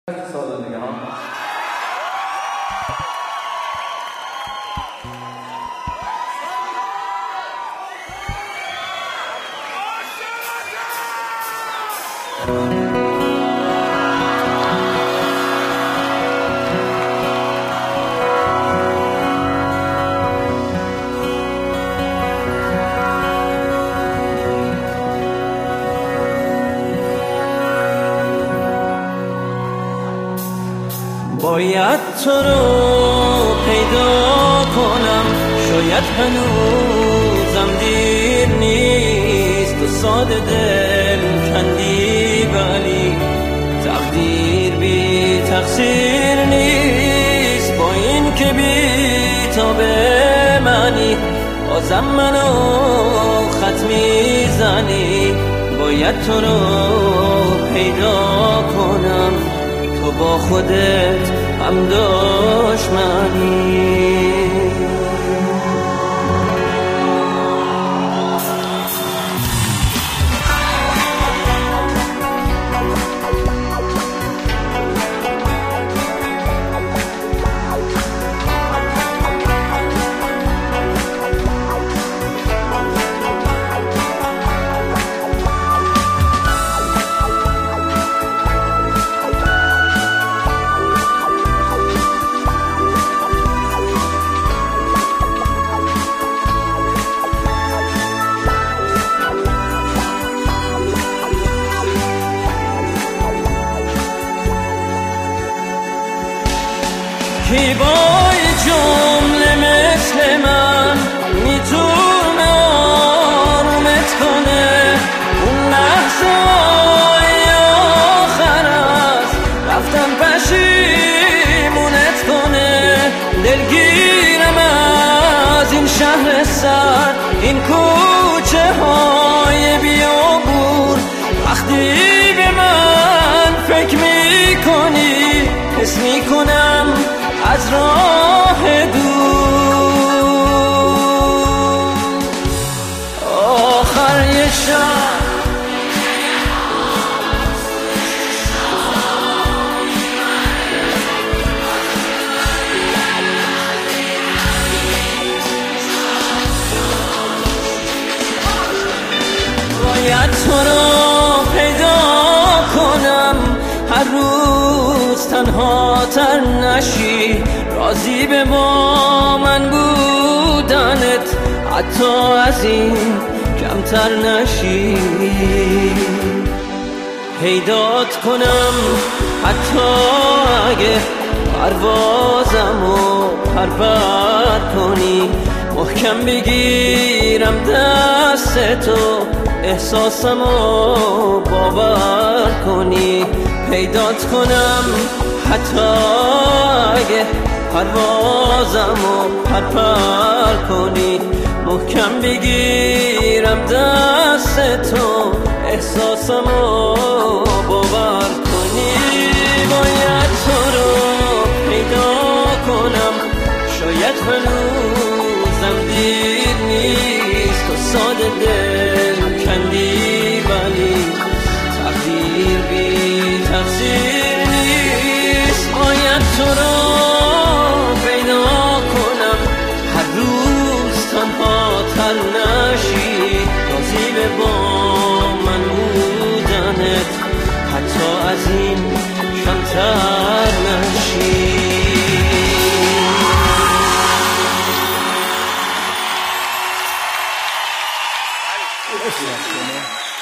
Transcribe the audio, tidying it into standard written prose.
سال دیگه ها. باید تو رو پیدا کنم، شاید هنوزم دیر نیست. تو ساده دل کندی ولی تقدیر بی تقصیر نیست. با این که بی تاب منی بازم منو خط میزنی. باید تو رو پیدا کنم، تو با خودت هم دشمنی. کی با جمله مثل من میتونه آرومت کنه؟ اون لحظه های آخر است رفتن پشیمونت کنه. دلگیرم از این شهر سر، این کوچه های بیابون. وقتی به من فکر میکنی حس میکنم از راه دور آخر یه شب باید تو رو پیدا کنم، هر روز تنها تر نشی. راضی به با من بودنت حتی از این کمتر نشی. پیدات کنم حتی اگه پروازمو پرپر کنی. محکم بگیرم دستتو احساسمو باور کنی. پیدات کنم حتی اگه پروازمو پرپر کنی. محکم بگیرم دستتو احساسمو باور کنی. باید تو رو پیدا کنم، شاید هنوزم دیر نیست. تو ساده دل کندی ولی تقدیر بی تقصیر نیست. باید تو رو پیدا کنم، هر روز تنها تر نشی. راضی به با من بودنت حتی از این کمتر نشی. خوشی هست.